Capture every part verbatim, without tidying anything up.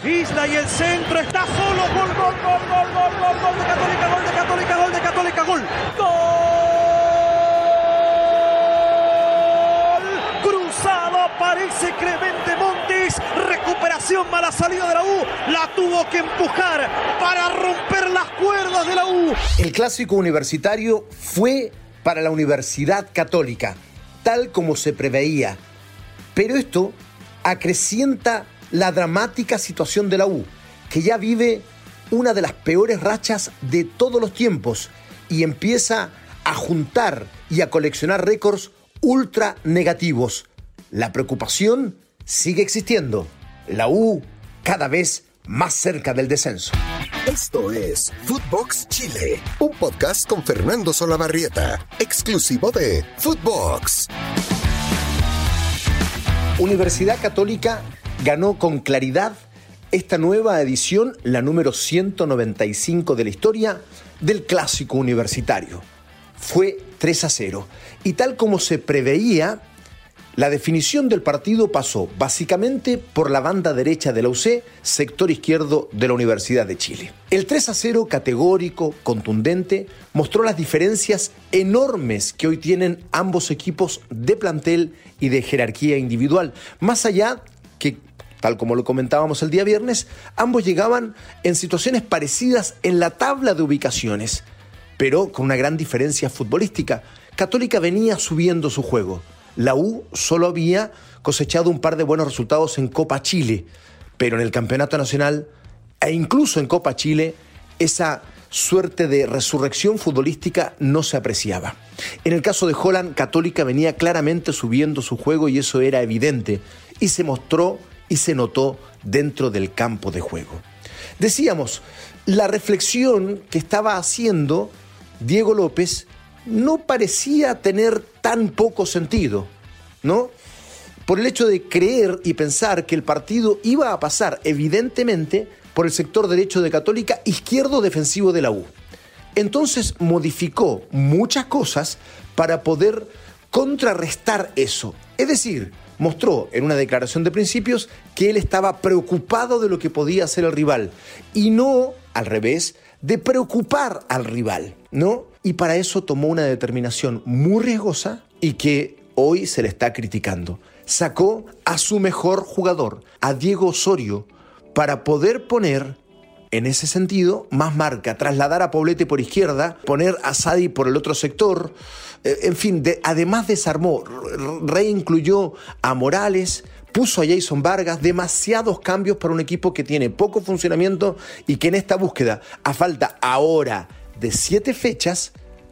Isla y el centro, está solo, gol, gol, gol, gol, gol, gol, gol de Católica, gol de Católica, gol de Católica, gol, gol, cruzado, aparece Clemente Montes, recuperación, mala salida de la U, la tuvo que empujar para romper las cuerdas de la U. El clásico universitario fue para la Universidad Católica, tal como se preveía, pero esto acrecienta la dramática situación de la U, que ya vive una de las peores rachas de todos los tiempos y empieza a juntar y a coleccionar récords ultra negativos. La preocupación sigue existiendo. La U cada vez más cerca del descenso. Esto es Footbox Chile, un podcast con Fernando Solabarrieta, exclusivo de Footbox. Universidad Católica ganó con claridad esta nueva edición, la número ciento noventa y cinco de la historia del Clásico Universitario. Fue tres a cero. Y tal como se preveía, la definición del partido pasó básicamente por la banda derecha de la U C, sector izquierdo de la Universidad de Chile. El tres a cero, categórico, contundente, mostró las diferencias enormes que hoy tienen ambos equipos de plantel y de jerarquía individual. Más allá que, tal como lo comentábamos el día viernes, ambos llegaban en situaciones parecidas en la tabla de ubicaciones, pero con una gran diferencia futbolística. Católica venía subiendo su juego. La U solo había cosechado un par de buenos resultados en Copa Chile, pero en el Campeonato Nacional e incluso en Copa Chile, esa suerte de resurrección futbolística no se apreciaba. En el caso de Holland, Católica venía claramente subiendo su juego y eso era evidente, y se mostró y se notó dentro del campo de juego. Decíamos, la reflexión que estaba haciendo Diego López no parecía tener tan poco sentido, ¿no? Por el hecho de creer y pensar que el partido iba a pasar evidentemente por el sector derecho de Católica, izquierdo defensivo de la U. Entonces modificó muchas cosas para poder contrarrestar eso. Es decir, mostró en una declaración de principios que él estaba preocupado de lo que podía hacer el rival y no, al revés, de preocupar al rival, ¿no? Y para eso tomó una determinación muy riesgosa y que hoy se le está criticando. Sacó a su mejor jugador, a Diego Osorio, para poder poner, en ese sentido, más marca, trasladar a Poblete por izquierda, poner a Sadi por el otro sector, eh, en fin, de, además desarmó, reincluyó a Morales, puso a Jason Vargas, demasiados cambios para un equipo que tiene poco funcionamiento y que en esta búsqueda, a falta ahora de siete fechas,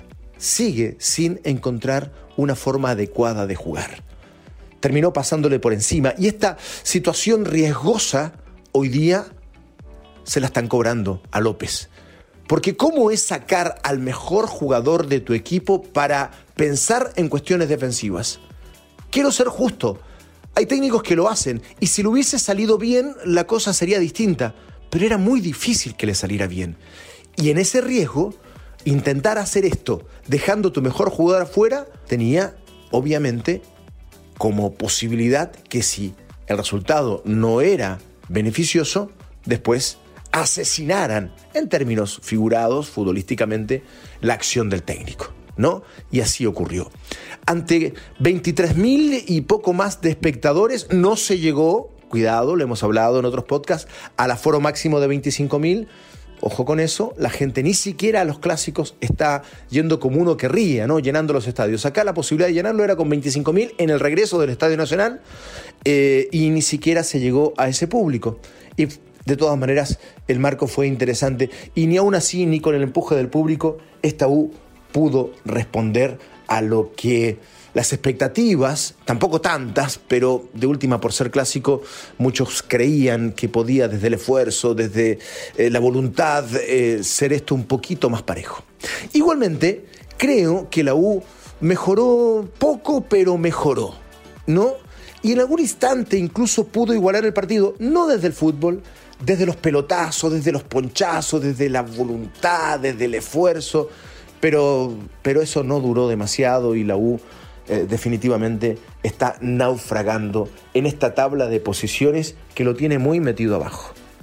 sigue sin encontrar una forma adecuada de jugar. Terminó pasándole por encima y esta situación riesgosa hoy día se la están cobrando a López. Porque ¿cómo es sacar al mejor jugador de tu equipo para pensar en cuestiones defensivas? Quiero ser justo. Hay técnicos que lo hacen y si le hubiese salido bien la cosa sería distinta, pero era muy difícil que le saliera bien. Y en ese riesgo, intentar hacer esto dejando tu mejor jugador afuera tenía, obviamente, como posibilidad que si el resultado no era beneficioso, después asesinaran, en términos figurados, futbolísticamente, la acción del técnico, ¿no? Y así ocurrió. Ante veintitrés mil y poco más de espectadores, no se llegó, cuidado, lo hemos hablado en otros podcasts, al aforo máximo de veinticinco mil. Ojo con eso, la gente ni siquiera a los clásicos está yendo como uno querría, ¿no? Llenando los estadios. Acá la posibilidad de llenarlo era con veinticinco mil en el regreso del Estadio Nacional eh, y ni siquiera se llegó a ese público. Y de todas maneras, el marco fue interesante y ni aún así, ni con el empuje del público, esta U pudo responder a lo que las expectativas, tampoco tantas, pero de última por ser clásico, muchos creían que podía desde el esfuerzo, desde eh, la voluntad, eh, ser esto un poquito más parejo. Igualmente, creo que la U mejoró poco, pero mejoró, ¿no? Y en algún instante incluso pudo igualar el partido, no desde el fútbol, desde los pelotazos, desde los ponchazos, desde la voluntad, desde el esfuerzo, pero, pero eso no duró demasiado y la U Eh, definitivamente está naufragando en esta tabla de posiciones que lo tiene muy metido abajo.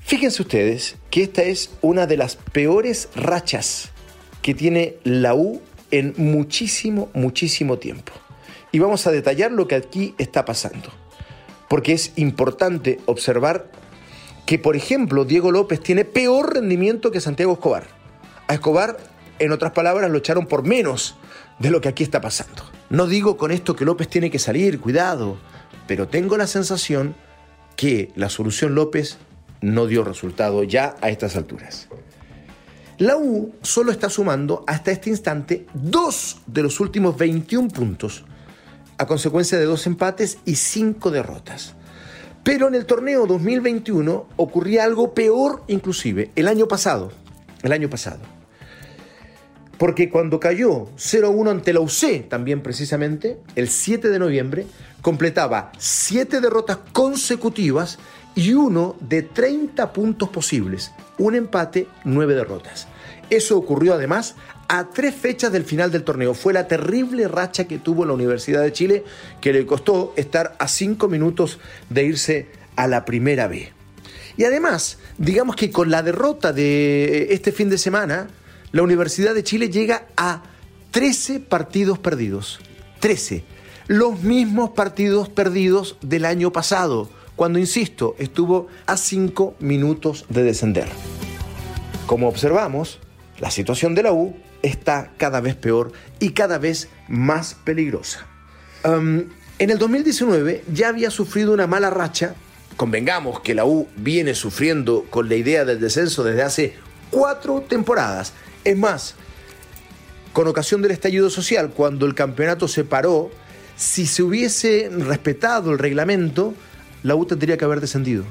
Fíjense ustedes que esta es una de las peores rachas que tiene la U en muchísimo, muchísimo tiempo. Y vamos a detallar lo que aquí está pasando, porque es importante observar que, por ejemplo, Diego López tiene peor rendimiento que Santiago Escobar. A Escobar, en otras palabras, lo echaron por menos de lo que aquí está pasando. No digo con esto que López tiene que salir, cuidado, pero tengo la sensación que la solución López no dio resultado ya a estas alturas. La U solo está sumando hasta este instante dos de los últimos veintiún puntos a consecuencia de dos empates y cinco derrotas. Pero en el torneo dos mil veintiuno ocurría algo peor inclusive, el año pasado, el año pasado. Porque cuando cayó cero a uno ante la U C, también precisamente, el siete de noviembre, completaba siete derrotas consecutivas y uno de treinta puntos posibles. Un empate, nueve derrotas. Eso ocurrió además a tres fechas del final del torneo. Fue la terrible racha que tuvo la Universidad de Chile, que le costó estar a cinco minutos de irse a la primera B. Y además, digamos que con la derrota de este fin de semana, la Universidad de Chile llega a trece partidos perdidos. trece. Los mismos partidos perdidos del año pasado, cuando, insisto, estuvo a cinco minutos de descender. Como observamos, la situación de la U está cada vez peor y cada vez más peligrosa. Um, en el dos mil diecinueve ya había sufrido una mala racha. Convengamos que la U viene sufriendo con la idea del descenso desde hace cuatro temporadas. Es más, con ocasión del estallido social, cuando el campeonato se paró, si se hubiese respetado el reglamento, la U tendría que haber descendido.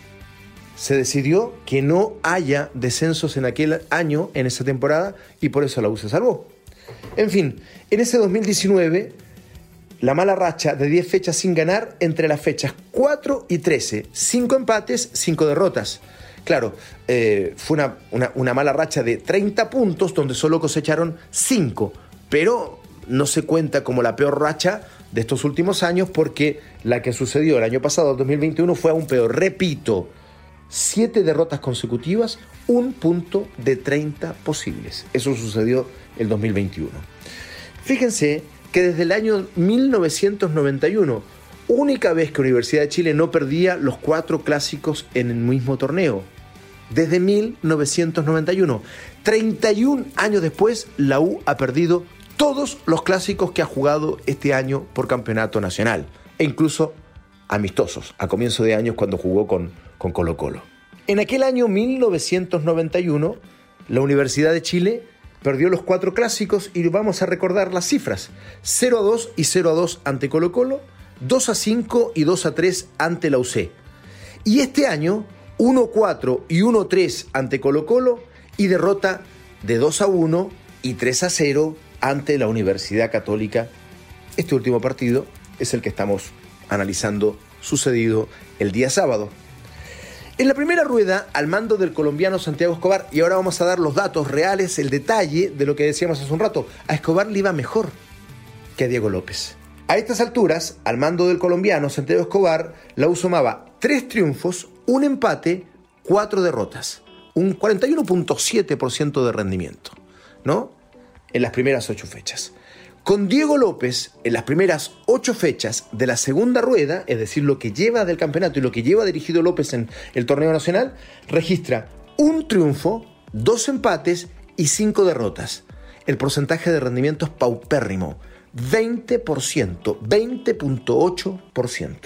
Se decidió que no haya descensos en aquel año, en esa temporada, y por eso la U se salvó. En fin, en ese dos mil diecinueve, la mala racha de diez fechas sin ganar entre las fechas cuatro y trece. cinco empates, cinco derrotas. Claro, eh, fue una, una, una mala racha de treinta puntos, donde solo cosecharon cinco, pero no se cuenta como la peor racha de estos últimos años, porque la que sucedió el año pasado, dos mil veintiuno, fue aún peor. Repito, siete derrotas consecutivas, un punto de treinta posibles. Eso sucedió el dos mil veintiuno. Fíjense que desde el año mil novecientos noventa y uno, única vez que Universidad de Chile no perdía los cuatro clásicos en el mismo torneo. Desde mil novecientos noventa y uno, treinta y un años después, la U ha perdido todos los clásicos que ha jugado este año por campeonato nacional, e incluso amistosos, a comienzo de años cuando jugó con, con Colo-Colo. En aquel año mil novecientos noventa y uno, la Universidad de Chile perdió los cuatro clásicos y vamos a recordar las cifras: cero a dos y cero a dos ante Colo-Colo, dos a cinco y dos a tres ante la U C. Y este año, uno a cuatro y uno a tres ante Colo-Colo y derrota de dos a uno y tres a cero ante la Universidad Católica. Este último partido es el que estamos analizando, sucedido el día sábado. En la primera rueda, al mando del colombiano Santiago Escobar, y ahora vamos a dar los datos reales, el detalle de lo que decíamos hace un rato, a Escobar le iba mejor que a Diego López. A estas alturas, al mando del colombiano Santiago Escobar, la U sumaba tres triunfos, un empate, cuatro derrotas, un cuarenta y uno punto siete por ciento de rendimiento, ¿no? En las primeras ocho fechas. Con Diego López, en las primeras ocho fechas de la segunda rueda, es decir, lo que lleva del campeonato y lo que lleva dirigido López en el torneo nacional, registra un triunfo, dos empates y cinco derrotas. El porcentaje de rendimiento es paupérrimo, veinte por ciento, veinte punto ocho por ciento.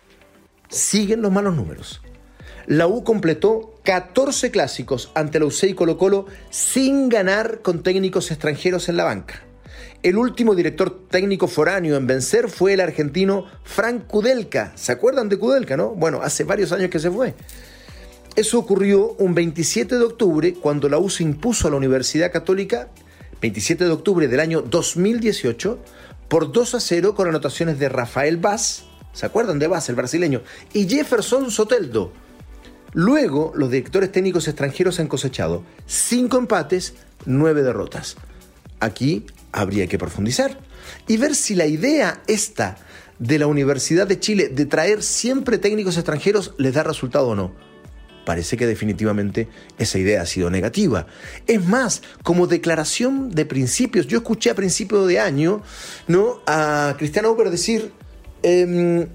Siguen los malos números. La U completó catorce clásicos ante la U C y Colo-Colo sin ganar con técnicos extranjeros en la banca. El último director técnico foráneo en vencer fue el argentino Frank Kudelka. ¿Se acuerdan de Kudelka, no? Bueno, hace varios años que se fue. Eso ocurrió un veintisiete de octubre, cuando la U se impuso a la Universidad Católica, veintisiete de octubre del año dos mil dieciocho, por dos a cero con anotaciones de Rafael Vaz, ¿se acuerdan de Vaz, el brasileño? Y Jefferson Soteldo. Luego, los directores técnicos extranjeros han cosechado cinco empates, nueve derrotas. Aquí habría que profundizar y ver si la idea esta de la Universidad de Chile de traer siempre técnicos extranjeros les da resultado o no. parece que definitivamente esa idea ha sido negativa. Es más, como declaración de principios, yo escuché a principio de año, ¿no?, a Cristian Auber decir, eh,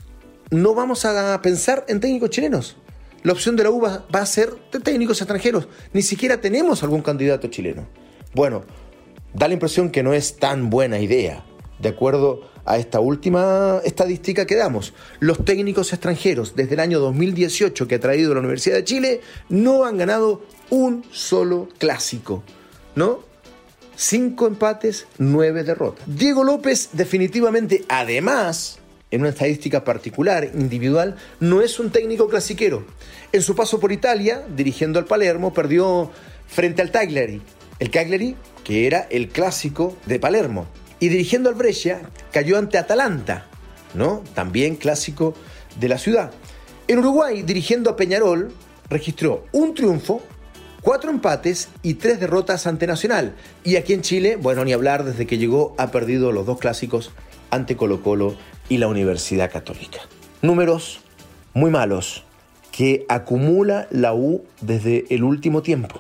no vamos a pensar en técnicos chilenos. La opción de la U va, va a ser de técnicos extranjeros. Ni siquiera tenemos algún candidato chileno. Bueno, da la impresión que no es tan buena idea, de acuerdo a esta última estadística que damos. Los técnicos extranjeros desde el año dos mil dieciocho que ha traído la Universidad de Chile no han ganado un solo clásico, ¿no? Cinco empates, nueve derrotas. Diego López definitivamente, además, en una estadística particular, individual, no es un técnico clasiquero. En su paso por Italia, dirigiendo al Palermo, perdió frente al Cagliari. El Cagliari, que era el clásico de Palermo. Y dirigiendo al Brescia, cayó ante Atalanta, ¿no?, también clásico de la ciudad. En Uruguay, dirigiendo a Peñarol, registró un triunfo, cuatro empates y tres derrotas ante Nacional. Y aquí en Chile, bueno, ni hablar, desde que llegó ha perdido los dos clásicos ante Colo-Colo y la Universidad Católica. Números muy malos que acumula la U desde el último tiempo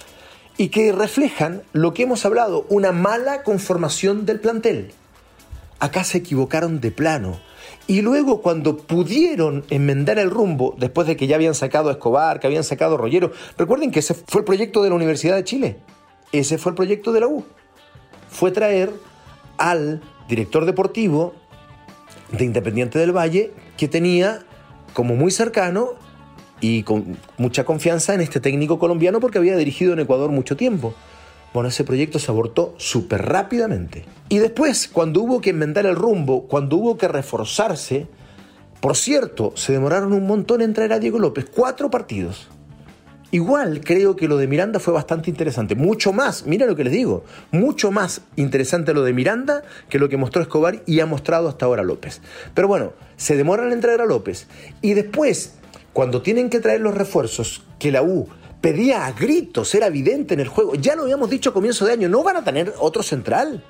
y que reflejan lo que hemos hablado, una mala conformación del plantel. Acá se equivocaron de plano. Y luego, cuando pudieron enmendar el rumbo, después de que ya habían sacado a Escobar, que habían sacado a Rollero, recuerden que ese fue el proyecto de la Universidad de Chile. Ese fue el proyecto de la U. Fue traer al director deportivo de Independiente del Valle, que tenía como muy cercano y con mucha confianza en este técnico colombiano porque había dirigido en Ecuador mucho tiempo. Bueno, ese proyecto se abortó súper rápidamente. Y después, cuando hubo que enmendar el rumbo, cuando hubo que reforzarse, por cierto, se demoraron un montón en traer a Diego López, cuatro partidos. Igual creo que lo de Miranda fue bastante interesante, mucho más, mira lo que les digo, mucho más interesante lo de Miranda que lo que mostró Escobar y ha mostrado hasta ahora López. Pero bueno, se demoran en traer a López y después, cuando tienen que traer los refuerzos que la U pedía a gritos, era evidente en el juego, ya lo habíamos dicho a comienzo de año, ¿no van a tener otro central?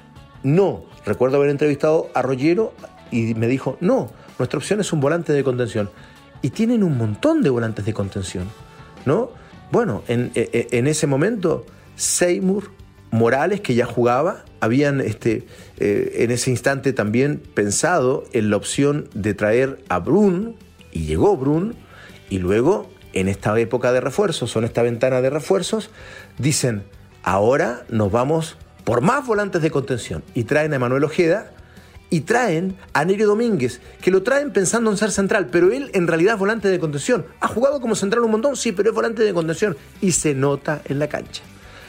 No, recuerdo haber entrevistado a Rollero y me dijo, no, nuestra opción es un volante de contención. Y tienen un montón de volantes de contención, ¿no? Bueno, en, en, en ese momento, Seymour, Morales, que ya jugaba, habían este, eh, en ese instante también pensado en la opción de traer a Brun, y llegó Brun, y luego, en esta época de refuerzos, o en esta ventana de refuerzos, dicen, ahora nos vamos por más volantes de contención, y traen a Emanuel Ojeda, y traen a Nerio Domínguez, que lo traen pensando en ser central, pero él en realidad es volante de contención. ¿Ha jugado como central un montón? Sí, pero es volante de contención, y se nota en la cancha.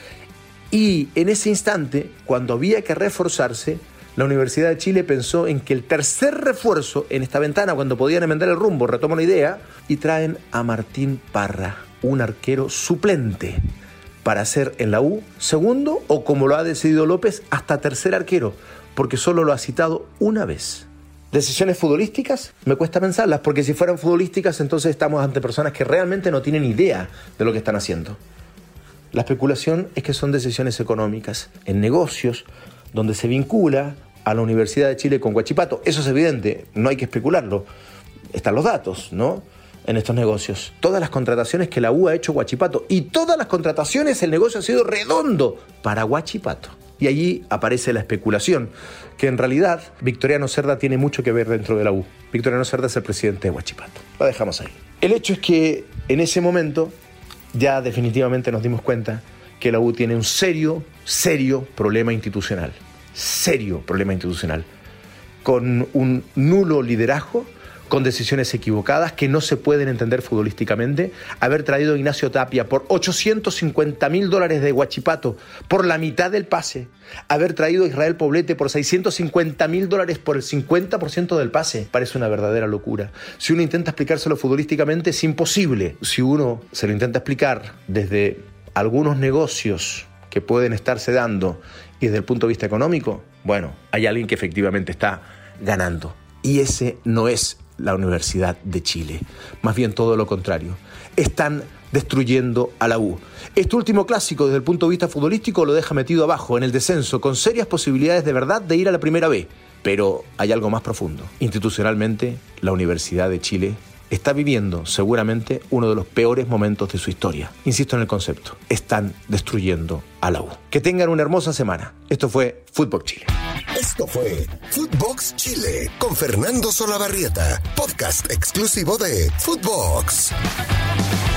Y en ese instante, cuando había que reforzarse, la Universidad de Chile pensó en que el tercer refuerzo en esta ventana, cuando podían enmendar el rumbo, retomo la idea, y traen a Martín Parra, un arquero suplente, para ser en la U segundo, o como lo ha decidido López, hasta tercer arquero, porque solo lo ha citado una vez. Decisiones futbolísticas, me cuesta pensarlas, porque si fueran futbolísticas, entonces estamos ante personas que realmente no tienen idea de lo que están haciendo. La especulación es que son decisiones económicas, en negocios, donde se vincula a la Universidad de Chile con Huachipato. Eso es evidente, no hay que especularlo. Están los datos, ¿no?, en estos negocios. Todas las contrataciones que la U ha hecho Huachipato, y todas las contrataciones, el negocio ha sido redondo para Huachipato. Y allí aparece la especulación, que en realidad Victoriano Cerda tiene mucho que ver dentro de la U. Victoriano Cerda es el presidente de Huachipato. Lo dejamos ahí. El hecho es que en ese momento ya definitivamente nos dimos cuenta que la U tiene un serio, serio problema institucional. Serio problema institucional. Con un nulo liderazgo, con decisiones equivocadas que no se pueden entender futbolísticamente. Haber traído a Ignacio Tapia por ochocientos cincuenta mil dólares de Huachipato por la mitad del pase. Haber traído a Israel Poblete por seiscientos cincuenta mil dólares por el cincuenta por ciento del pase. Parece una verdadera locura. Si uno intenta explicárselo futbolísticamente, es imposible. Si uno se lo intenta explicar desde algunos negocios que pueden estarse dando y desde el punto de vista económico, bueno, hay alguien que efectivamente está ganando. Y ese no es la Universidad de Chile. Más bien todo lo contrario. Están destruyendo a la U. Este último clásico, desde el punto de vista futbolístico, lo deja metido abajo, en el descenso, con serias posibilidades de verdad de ir a la primera B. Pero hay algo más profundo. Institucionalmente, la Universidad de Chile está viviendo seguramente uno de los peores momentos de su historia. Insisto en el concepto, están destruyendo a la U. Que tengan una hermosa semana. Esto fue Footbox Chile. Esto fue Footbox Chile con Fernando Solabarrieta, podcast exclusivo de Footbox.